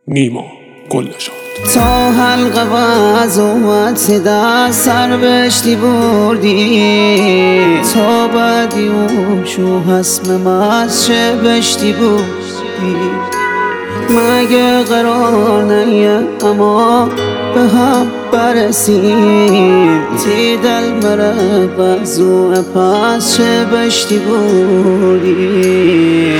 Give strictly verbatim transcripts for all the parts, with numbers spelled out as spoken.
نیما گلنژاد. تا حلقه باز اومد صدا سر بشتی بردی، تا بعدی اون شو حسم ماز چه بشتی بردی. مگه قرار نیه اما به هم برسیم، تی دل مره بازو پاس چه بشتی بردی.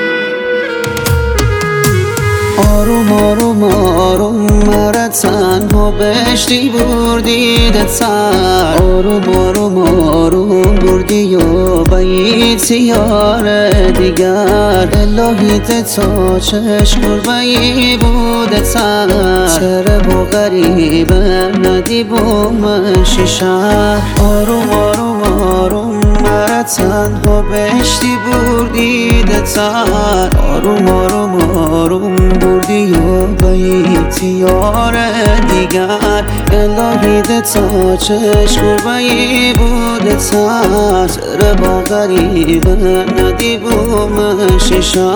آروم آروم آروم مرا تنها بشتی بردی دتر، آروم آروم آروم بردی و بیتی یار دیگر. الهی تا چشم گربه‌ای بوده تر، چرا با غریبه ندی با من شیشه. آروم آروم آروم مرا تنها بشتی بردی دتر، آروم آروم آروم بردی و بیتی یار دیگر. الهی تا چشم گربه‌ای بوده تر، چرا با غریبه ندی با من شیشه.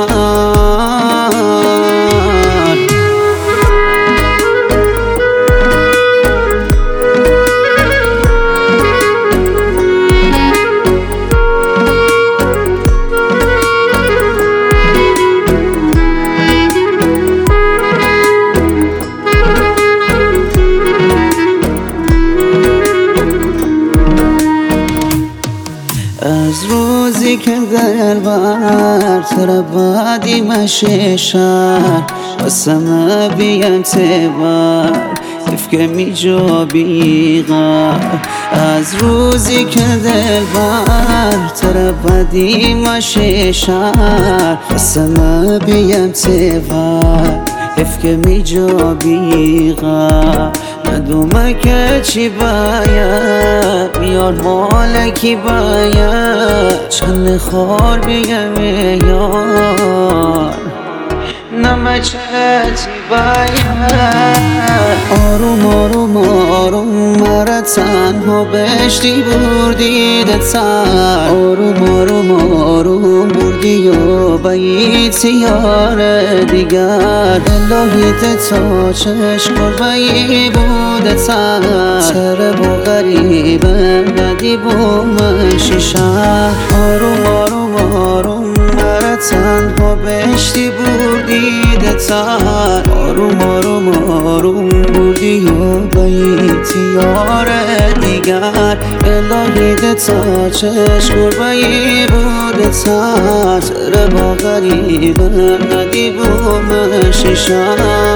از روزی که در بر تر بادی مشیشر واسم بیم تبر تفکه می جو بیغر. از روزی که دل بر تر بادی مشیشر واسم بیم تبر تفکه می جو بیغر. ندومه که چی باید میار مالکی باید، چند خور بگم یار نمه چه چی باید. آروم آروم آروم مرا تنها بشتی بردی دتر، آروم آروم آروم بردی و بیتی یار دیگر. الهی تا چشم گربه‌ای بوده تر، چرا با غریبه ندی با من شیشه. آروم آروم آروم مرا تنها بشتی بردی دتر، آروم آروم آروم بردی و بیتی یار دیگر. الهی تا چشم گربه‌ای بوده تر، چرا با غریبه ندی با من شیشه.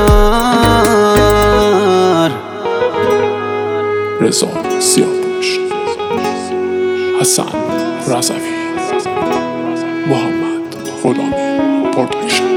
رضا سیاه‌پوش، حسن رضوی، محمد غلامی پروداکشن.